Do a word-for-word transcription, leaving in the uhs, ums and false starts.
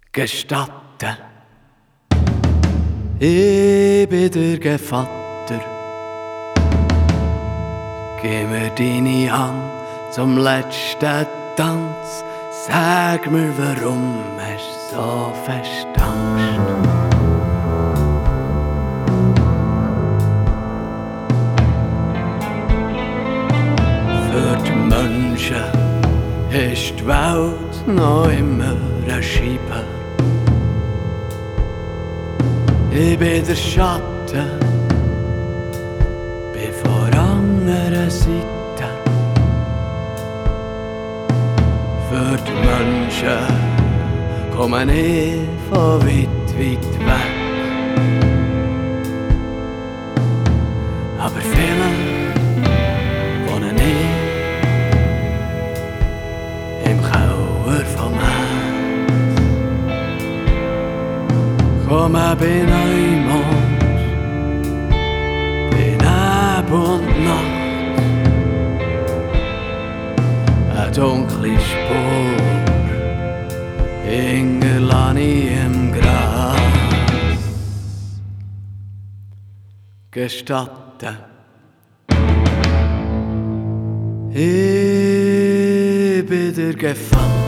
gestatten. Ich bin der Gevatter. Gib mir deine Hand zum letzten Tanz. Sag mir, warum hast du so fest Angst? Für die Menschen ist die Welt noch immer eine Scheibe. Ich bin der Schatten, bin von der anderen Seite. Für die Menschen komme ich von weit, weit weg. Aber viele wohnen ich im Keller vom Herz. Komme bei Neumond, bei Nebel und Nacht. Eine dunkle Spur hinterlasse ich im Gras. Gestatten. Ich bin der Gefahr.